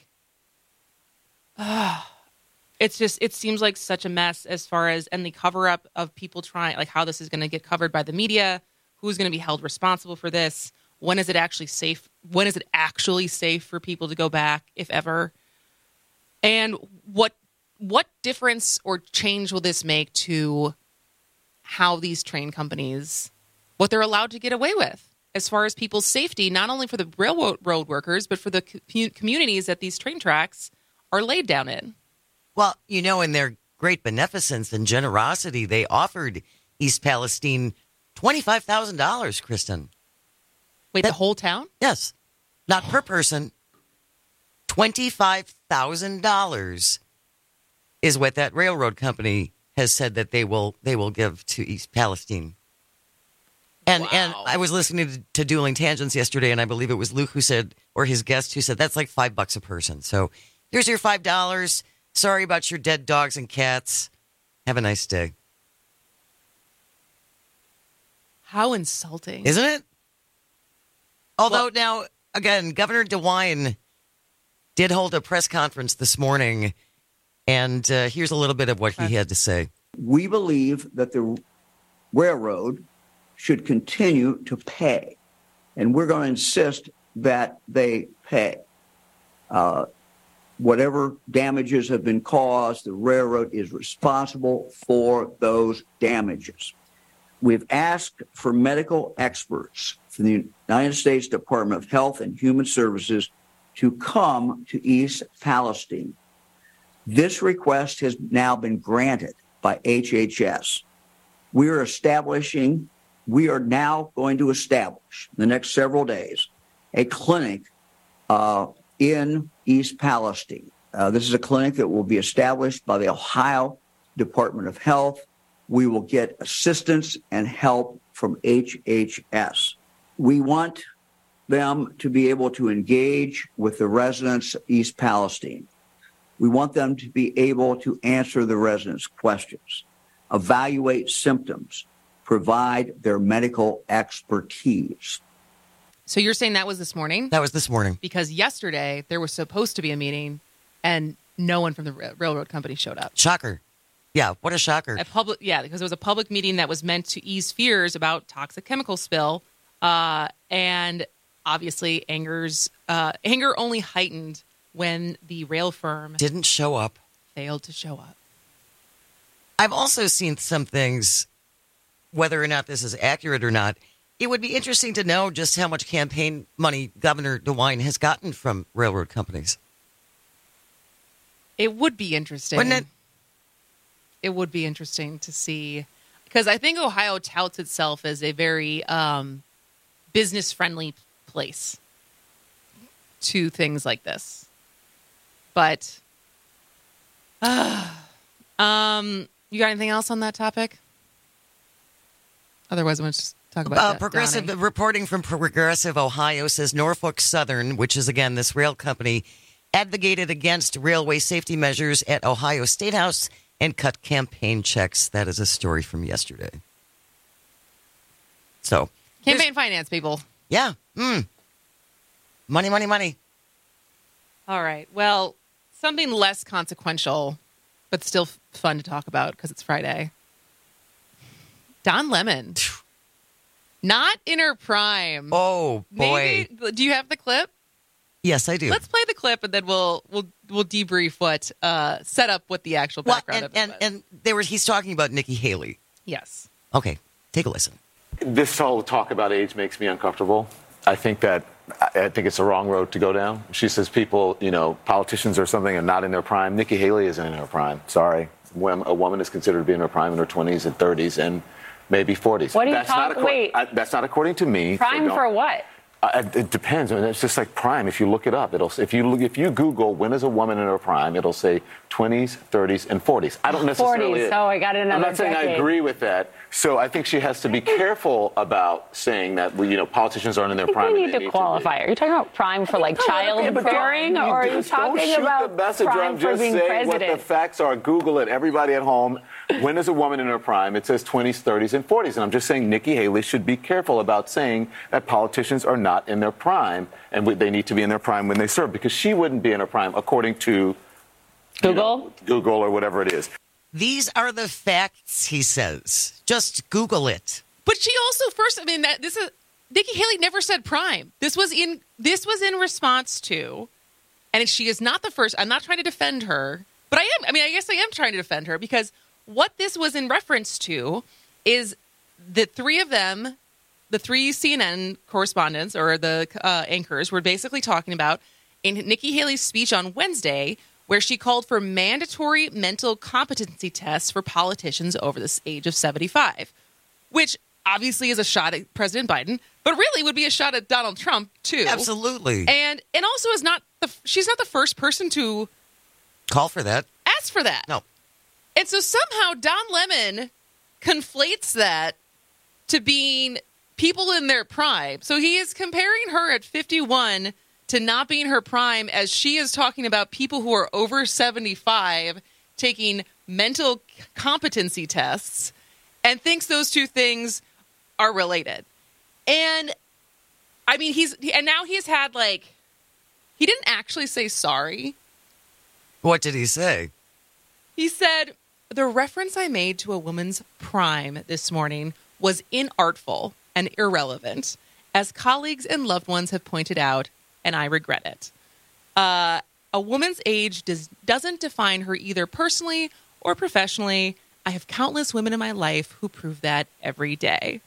uh, it's just, it seems like such a mess as far as, and the cover up of people trying, like how this is going to get covered by the media, who's going to be held responsible for this. When is it actually safe? When is it actually safe for people to go back, if ever? And what what difference or change will this make to how these train companies, what they're allowed to get away with as far as people's safety, not only for the railroad road workers, but for the co- communities that these train tracks are laid down in? Well, you know, in their great beneficence and generosity, they offered East Palestine twenty-five thousand dollars, Kristen. Wait, that, the whole town? Yes. Not per person. twenty-five thousand dollars is what that railroad company has said that they will they will give to East Palestine. And wow. and I was listening to, to Dueling Tangents yesterday, and I believe it was Luke who said, or his guest who said, that's like five bucks a person. So here's your five dollars. Sorry about your dead dogs and cats. Have a nice day. How insulting. Isn't it? Although well, now, again, Governor DeWine did hold a press conference this morning, And uh, here's a little bit of what he had to say. We believe that the railroad should continue to pay, and we're going to insist that they pay. Uh, whatever damages have been caused, the railroad is responsible for those damages. We've asked for medical experts from the United States Department of Health and Human Services to come to East Palestine. This request has now been granted by H H S. We are establishing, we are now going to establish in the next several days a clinic uh, in East Palestine. Uh, this is a clinic that will be established by the Ohio Department of Health. We will get assistance and help from H H S. We want them to be able to engage with the residents of East Palestine. We want them to be able to answer the residents' questions, evaluate symptoms, provide their medical expertise. So you're saying that was this morning? That was this morning. Because yesterday there was supposed to be a meeting and no one from the ra- railroad company showed up. Shocker. Yeah, what a shocker. A public, yeah, because it was a public meeting that was meant to ease fears about toxic chemical spill. Uh, and obviously anger's, uh, anger only heightened when the rail firm didn't show up, failed to show up. I've also seen some things, whether or not this is accurate or not. It would be interesting to know just how much campaign money Governor DeWine has gotten from railroad companies. It would be interesting. Wouldn't it? It would be interesting to see, because I think Ohio touts itself as a very um, business-friendly place to things like this. But, uh, um, you got anything else on that topic? Otherwise, I'm going to just talk about uh, that. Progressive Donnie. reporting from Progressive Ohio says Norfolk Southern, which is again this rail company, advocated against railway safety measures at Ohio State House and cut campaign checks. That is a story from yesterday. So campaign finance, people. Yeah. Mm. Money, money, money. All right. Well, something less consequential, but still f- fun to talk about because it's Friday. Don Lemon. Not in her prime. Oh, boy. Maybe, do you have the clip? Yes, I do. Let's play the clip and then we'll we'll we'll debrief what uh, set up what the actual background well, and, of it and, was. and there was he's talking about Nikki Haley. Yes. Okay, take a listen. This whole talk about age makes me uncomfortable. I think that I think it's the wrong road to go down. She says people, you know, politicians or something are not in their prime. Nikki Haley isn't in her prime. Sorry. When a woman is considered to be in her prime in her twenties and thirties and maybe forties. What do you that's talk? not acco- Wait. I, that's not according to me. Prime so for what? Uh, it depends. I mean, it's just like prime. If you look it up, it'll if you look, if you Google when is a woman in her prime, it'll say twenties, thirties, and forties. I don't necessarily. forties. Oh, I got another I'm not saying decade. I agree with that. So I think she has to be careful about saying that you know politicians aren't in their I think prime. we and need they to qualify. Are you talking about prime for like child Okay, but bearing, don't- or are you just don't talking shoot about the messenger. prime I'm for just being saying president? what the facts are. Google it. Everybody at home. When is a woman in her prime? It says twenties, thirties, and forties. And I'm just saying Nikki Haley should be careful about saying that politicians are not in their prime and we, they need to be in their prime when they serve, because she wouldn't be in her prime according to Google, you know, Google or whatever it is. These are the facts, he says. Just Google it. But she also first, I mean, that this is Nikki Haley never said prime. This was in this was in response to, and she is not the first. I'm not trying to defend her, but I am. I mean, I guess I am trying to defend her because what this was in reference to is the three of them, the three C N N correspondents or the uh, anchors, were basically talking about in Nikki Haley's speech on Wednesday, where she called for mandatory mental competency tests for politicians over the age of seventy-five, which obviously is a shot at President Biden, but really would be a shot at Donald Trump too. Absolutely. And and also is not the she's not the first person to call for that. Ask for that. No. And so somehow Don Lemon conflates that to being people in their prime. So he is comparing her at fifty-one to not being her prime, as she is talking about people who are over seventy-five taking mental competency tests and thinks those two things are related. And I mean, he's, and now he's had like, he didn't actually say sorry. What did he say? He said, the reference I made to a woman's prime this morning was inartful and irrelevant, as colleagues and loved ones have pointed out, and I regret it. Uh, a woman's age does, doesn't define her either personally or professionally. I have countless women in my life who prove that every day.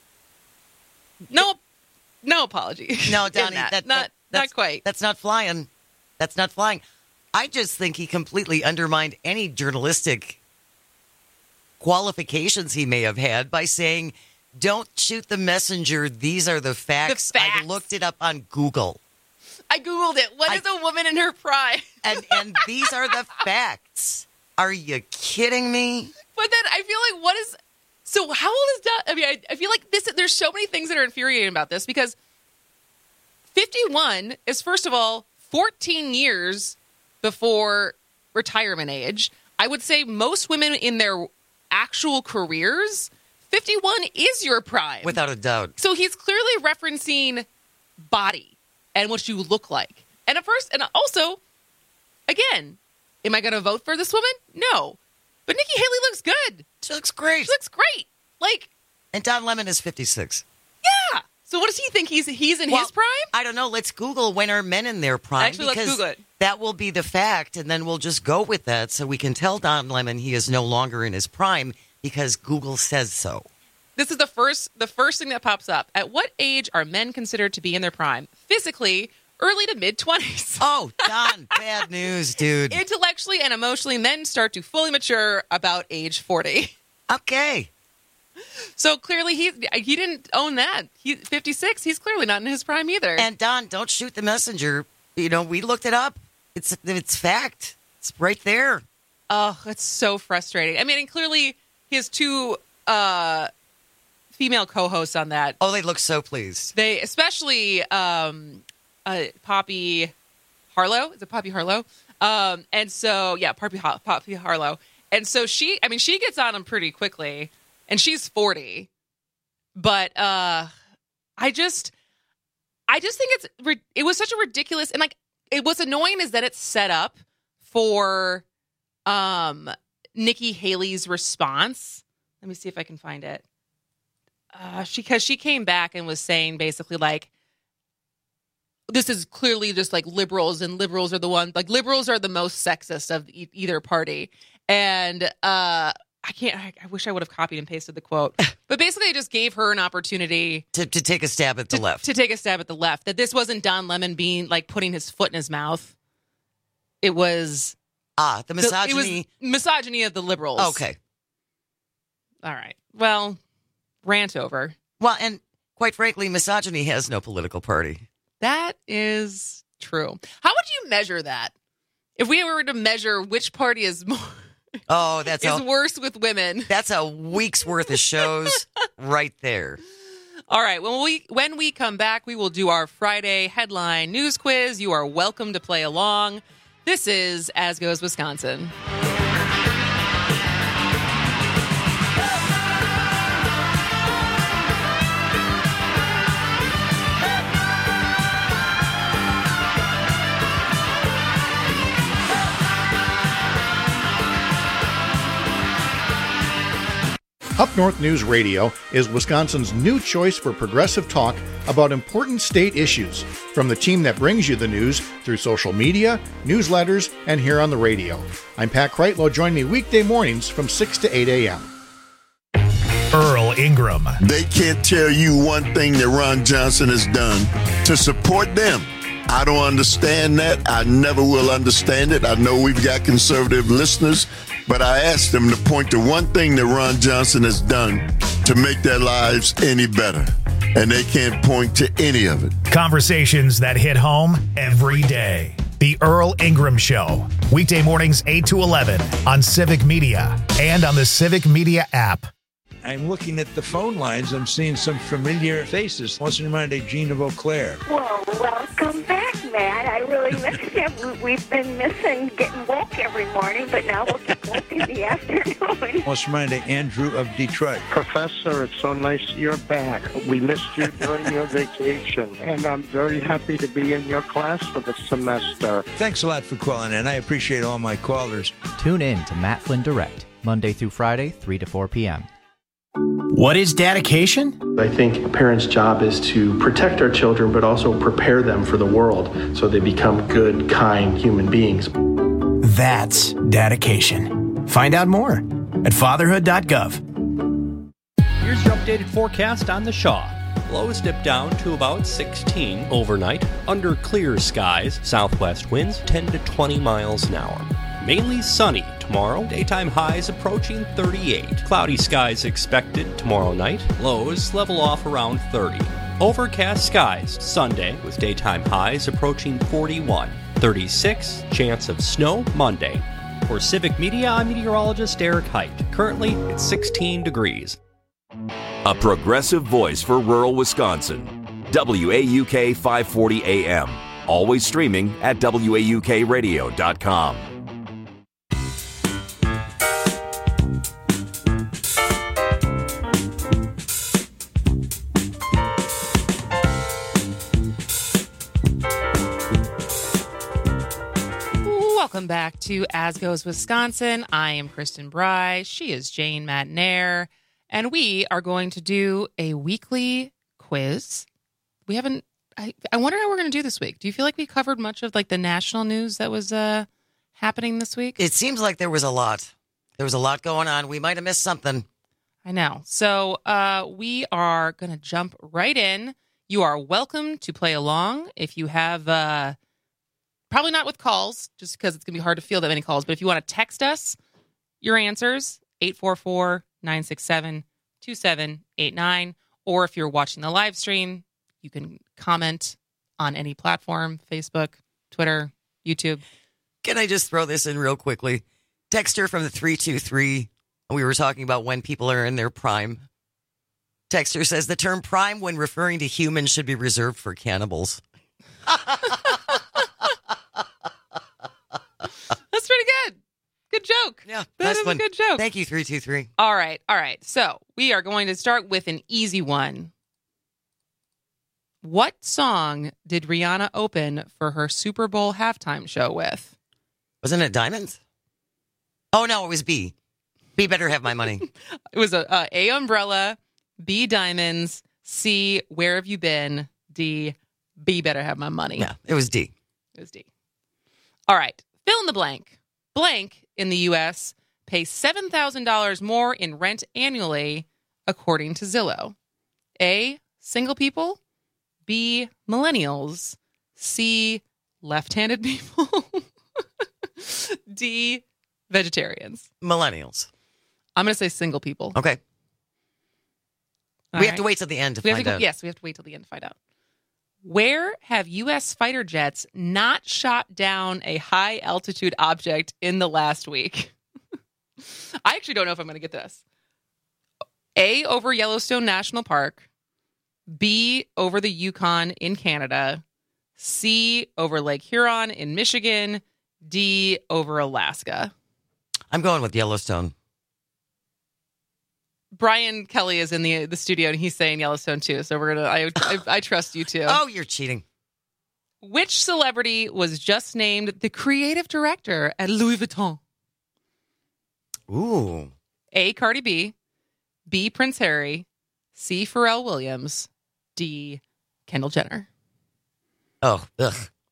No, no apology. No, Donnie, that. that, not, that, that's, not quite. That's not flying. That's not flying. I just think he completely undermined any journalistic qualifications he may have had by saying, don't shoot the messenger. These are the facts. The facts. I looked it up on Google. I Googled it. What I, is a woman in her prime? and, and these are the facts. Are you kidding me? But then I feel like, what is... So how old is that? I mean, I, I feel like this. There's so many things that are infuriating about this, because fifty-one is, first of all, fourteen years before retirement age. I would say most women in their actual careers, fifty-one is your prime. Without a doubt. So he's clearly referencing body and what you look like. And at first, and also, again, am I going to vote for this woman? No. But Nikki Haley looks good. She looks great. She looks great. Like, and Don Lemon is fifty-six. Yeah. So what does he think? He's he's in well, his prime? I don't know. Let's Google when are men in their prime. Actually, let's Google it. That will be the fact, and then we'll just go with that so we can tell Don Lemon he is no longer in his prime because Google says so. This is the first the first thing that pops up. At what age are men considered to be in their prime? Physically, early to mid-twenties. Oh, Don, bad news, dude. Intellectually and emotionally, men start to fully mature about age forty. Okay. So clearly he he didn't own that. He fifty-six, he's clearly not in his prime either. And Don, don't shoot the messenger. You know, we looked it up. It's it's fact. It's right there. Oh, it's so frustrating. I mean, and clearly he has two uh, female co-hosts on that. Oh, they look so pleased. They, especially um, uh, Poppy Harlow. Is it Poppy Harlow? Um, and so, yeah, Poppy, Poppy Harlow. And so she, I mean, she gets on him pretty quickly, and she's forty. But uh, I just, I just think it's, it was such a ridiculous, and like, it what's annoying is that it's set up for um, Nikki Haley's response. Let me see if I can find it. Uh, she, because she came back and was saying basically like, this is clearly just like liberals, and liberals are the one, like liberals are the most sexist of e- either party. And uh, I can't, I, I wish I would have copied and pasted the quote, but basically I just gave her an opportunity to, to take a stab at the to, left, to take a stab at the left, that this wasn't Don Lemon being like putting his foot in his mouth. It was, ah, the misogyny, the, it was misogyny of the liberals. Okay. All right. Well, rant over. Well, and quite frankly, misogyny has no political party. That is true. How would you measure that? If we were to measure which party is more, oh, that's is a, worse with women, that's a week's worth of shows right there. All right. When we when we come back, we will do our Friday headline news quiz. You are welcome to play along. This is As Goes Wisconsin. Up North News Radio is Wisconsin's new choice for progressive talk about important state issues, from the team that brings you the news through social media, newsletters, and here on the radio. I'm Pat Kreitlow. Join me weekday mornings from six to eight a.m. Earl Ingram. They can't tell you one thing that Ron Johnson has done to support them. I don't understand that. I never will understand it. I know we've got conservative listeners, but I asked them to point to one thing that Ron Johnson has done to make their lives any better. And they can't point to any of it. Conversations that hit home every day. The Earl Ingram Show. Weekday mornings eight to eleven on Civic Media and on the Civic Media app. I'm looking at the phone lines. I'm seeing some familiar faces. What's in mind of Gina Beauclair? Well, welcome back, Matt. I really miss him. We- We've been missing getting woke every morning, but now we'll get woke in the afternoon. Let's remind Andrew of Detroit. Professor, it's so nice you're back. We missed you during your vacation, and I'm very happy to be in your class for the semester. Thanks a lot for calling in. I appreciate all my callers. Tune in to Matt Flynn Direct, Monday through Friday, three to four p.m. What is dedication? I think a parent's job is to protect our children, but also prepare them for the world so they become good, kind human beings. That's dedication. Find out more at fatherhood dot gov. Here's your updated forecast on the Shaw. Lows dip down to about sixteen overnight. Under clear skies, southwest winds ten to twenty miles an hour. Mainly sunny tomorrow. Daytime highs approaching thirty-eight. Cloudy skies expected tomorrow night. Lows level off around thirty. Overcast skies Sunday with daytime highs approaching forty-one. thirty-six. Chance of snow Monday. For Civic Media, I'm meteorologist Eric Height. Currently, it's sixteen degrees. A progressive voice for rural Wisconsin. W A U K five forty A M. Always streaming at W A U K radio dot com. Welcome back to As Goes Wisconsin. I am Kristen Bry. She is Jane Matnair. And we are going to do a weekly quiz. We haven't, I, I wonder how we're going to do this week. Do you feel like we covered much of like the national news that was uh, happening this week? It seems like there was a lot. There was a lot going on. We might have missed something. I know. So uh, we are going to jump right in. You are welcome to play along if you have, uh, probably not with calls, just because it's going to be hard to field that many calls. But if you want to text us your answers, eight four four, nine six seven, two seven eight nine. Or if you're watching the live stream, you can comment on any platform, Facebook, Twitter, YouTube. Can I just throw this in real quickly? Texter from the three two three. We were talking about when people are in their prime. Texter says the term prime when referring to humans should be reserved for cannibals. That's pretty good. Good joke. Yeah, that nice is one. a good joke. Thank you, three two three. All right, all right. So we are going to start with an easy one. What song did Rihanna open for her Super Bowl halftime show with? Wasn't it Diamonds? Oh, no, it was B. B better have my money. It was a, a A Umbrella, B Diamonds, C Where Have You Been, D B Better Have My Money. Yeah, it was D. It was D. All right, fill in the blank. Blank in the U S pays seven thousand dollars more in rent annually, according to Zillow. A, single people. B, millennials. C, left-handed people. D, vegetarians. Millennials. I'm going to say single people. Okay. All we right. have to wait till the end to we have find to go, out. Yes, we have to wait till the end to find out. Where have U S fighter jets not shot down a high-altitude object in the last week? I actually don't know if I'm going to get this. A, over Yellowstone National Park. B, over the Yukon in Canada. C, over Lake Huron in Michigan. D, over Alaska. I'm going with Yellowstone. Brian Kelly is in the the studio and he's saying Yellowstone too. So we're gonna. I I, I trust you too. Oh, you're cheating. Which celebrity was just named the creative director at Louis Vuitton? Ooh. A, Cardi B. B, Prince Harry. C, Pharrell Williams. D, Kendall Jenner. Oh, ugh.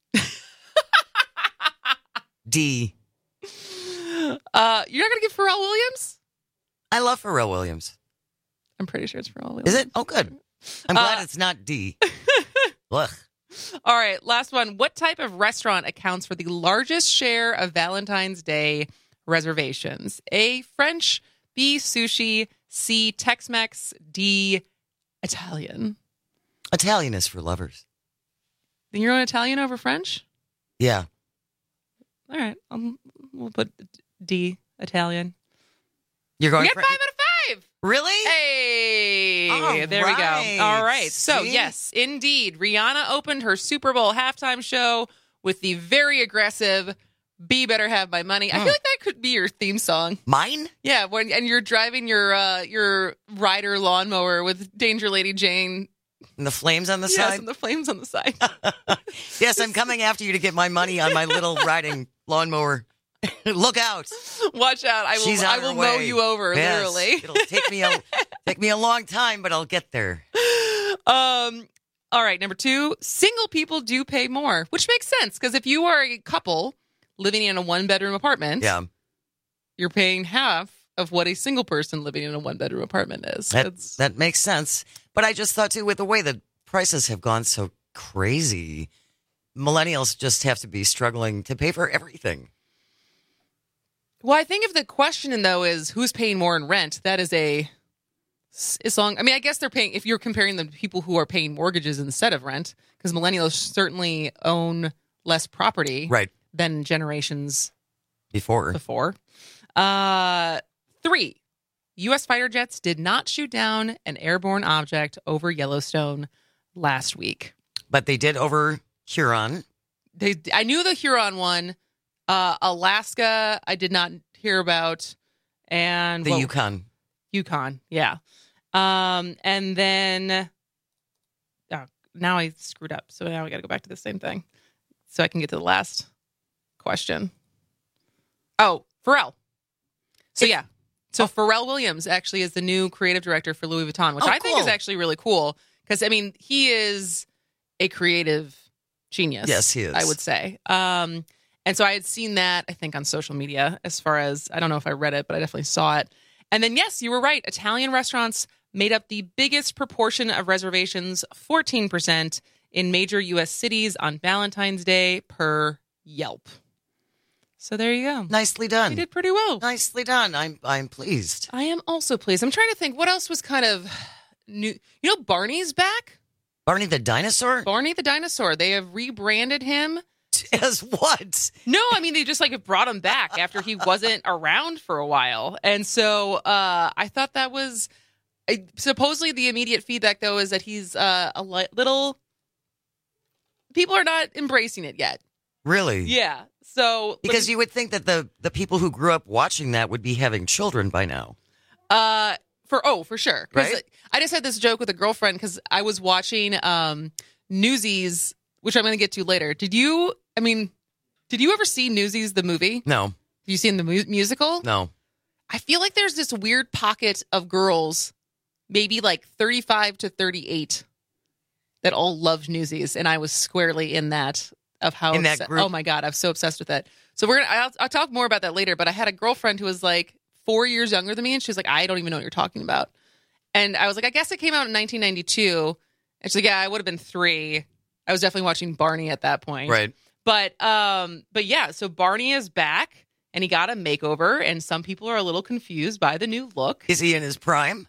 D. Uh, you're not gonna give Pharrell Williams? I love Pharrell Williams. I'm pretty sure it's Pharrell Williams. Is it? Oh, good. I'm glad Uh, it's not D. Ugh. All right, last one. What type of restaurant accounts for the largest share of Valentine's Day reservations? A, French. B, sushi. C, Tex-Mex. D, Italian. Italian is for lovers. Then you're going Italian over French? Yeah. All right, um, we'll put D, Italian. You're going We got for five out of five. Really? Hey, All there right. we go. All right. So, See? yes, indeed. Rihanna opened her Super Bowl halftime show with the very aggressive "Be Better Have My Money." I Hmm. feel like that could be your theme song. Mine? Yeah, when and you're driving your uh, your rider lawnmower with Danger Lady Jane. And the flames on the yes, side? and the flames on the side. Yes, I'm coming after you to get my money on my little riding lawnmower. Look out. Watch out. I will She's I on will her mow way. you over, Yes. literally. It'll take me a take me a long time, but I'll get there. Um. All right. Number two, single people do pay more, which makes sense because if you are a couple living in a one bedroom apartment, Yeah. you're paying half of what a single person living in a one bedroom apartment is. That, It's- that makes sense. But I just thought, too, with the way the prices have gone so crazy, millennials just have to be struggling to pay for everything. Well, I think if the question though is who's paying more in rent, that is a as long. I mean, I guess they're paying if you're comparing the people who are paying mortgages instead of rent, because millennials certainly own less property, Right. than generations Before. before. Uh, three, U S fighter jets did not shoot down an airborne object over Yellowstone last week. But they did over Huron. They, I knew the Huron one. Uh, Alaska, I did not hear about, and The what- Yukon. Yukon, yeah. Um, and then oh, now I screwed up, so now we got to go back to the same thing, so I can get to the last question. Oh, Pharrell. So yeah, so Pharrell Williams actually is the new creative director for Louis Vuitton, which Oh, I think is cool. actually really cool because I mean he is a creative genius. Yes, he is. I would say. Um, and so I had seen that I think on social media. As far as I don't know if I read it, but I definitely saw it. And then yes, you were right. Italian restaurants made up the biggest proportion of reservations, fourteen percent in major U S cities on Valentine's Day per Yelp. So there you go. Nicely done. You did pretty well. Nicely done. I'm I'm pleased. I am also pleased. I'm trying to think what else was kind of new. You know, Barney's back. Barney the dinosaur? Barney the dinosaur. They have rebranded him. As what? No, I mean they just like brought him back after he wasn't around for a while, and so uh, I thought that was I, supposedly the immediate feedback though is that he's uh, a li- little. People are not embracing it yet. Really? Yeah. So Because you would think that the, the people who grew up watching that would be having children by now. Uh, for oh, for sure. 'Cause Right? I just had this joke with a girlfriend because I was watching um, Newsies, which I'm going to get to later. Did you? I mean, did you ever see Newsies the movie? No. Have you seen the mu- musical? No. I feel like there's this weird pocket of girls, maybe like thirty-five to thirty-eight, that all loved Newsies, and I was squarely in that. Of how In that obse- group? oh my god, I'm so obsessed with that. So we're gonna I'll, I'll talk more about that later. But I had a girlfriend who was like four years younger than me, and she was like, I don't even know what you're talking about. And I was like, I guess it came out in nineteen ninety-two. And she's like, yeah, I would have been three. I was definitely watching Barney at that point. Right. But um, but yeah, so Barney is back, and he got a makeover, and some people are a little confused by the new look. Is he in his prime?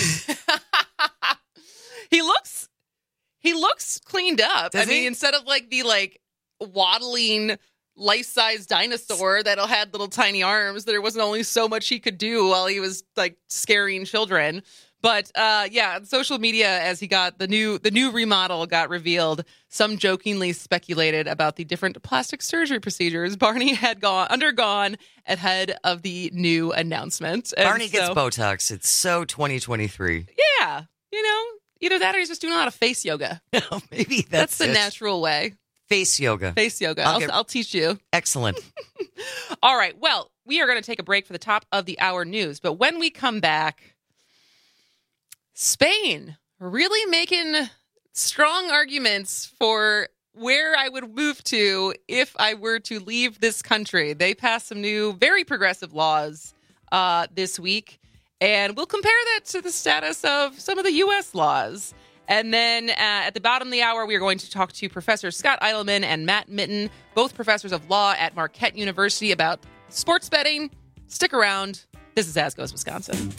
He looks he looks cleaned up. Does I mean, he? instead of like the like waddling life-size dinosaur that had little tiny arms, there wasn't only so much he could do while he was like scaring children. But uh, yeah, on social media, as he got the new the new remodel got revealed, some jokingly speculated about the different plastic surgery procedures Barney had gone undergone ahead of the new announcement. And Barney gets so- Botox. It's so twenty twenty-three. Yeah, you know, either that or he's just doing a lot of face yoga. Maybe that's, That's the it. natural way. Face yoga. Face yoga. I'll I'll, get- I'll teach you. Excellent. All right. Well, we are going to take a break for the top of the hour news. But when we come back, Spain really making strong arguments for where I would move to if I were to leave this country. They passed some new, very progressive laws uh, this week. And we'll compare that to the status of some of the U S laws. And then uh, at the bottom of the hour, we are going to talk to Professor Scott Eidelman and Matt Mitten, both professors of law at Marquette University, about sports betting. Stick around. This is As Goes Wisconsin.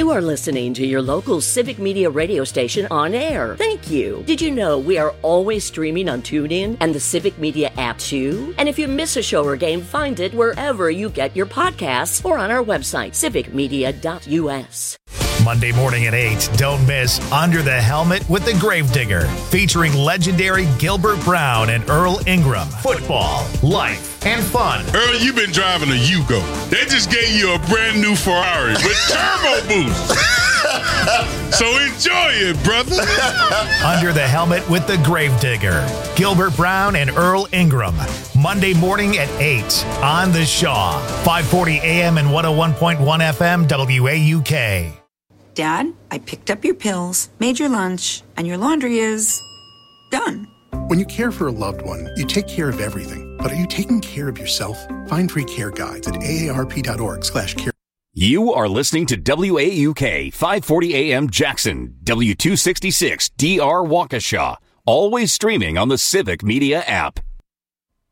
You are listening to your local Civic Media radio station on air. Thank you. Did you know we are always streaming on TuneIn and the Civic Media app too? And if you miss a show or game, find it wherever you get your podcasts or on our website, civic media dot u s. Monday morning at eight, don't miss Under the Helmet with the Gravedigger, featuring legendary Gilbert Brown and Earl Ingram. Football, life, and fun. Earl, you've been driving a Yugo. They just gave you a brand new Ferrari with turbo boost. So enjoy it, brother. Under the Helmet with the Gravedigger, Gilbert Brown and Earl Ingram. Monday morning at eight on The Shaw, five forty a.m. and one oh one point one F M W A U K. Dad, I picked up your pills, made your lunch, and your laundry is done. When you care for a loved one, you take care of everything. But are you taking care of yourself? Find free care guides at A A R P dot org slash care. You are listening to W A U K, five forty A M Jackson, W two sixty-six D R Waukesha. Always streaming on the Civic Media app.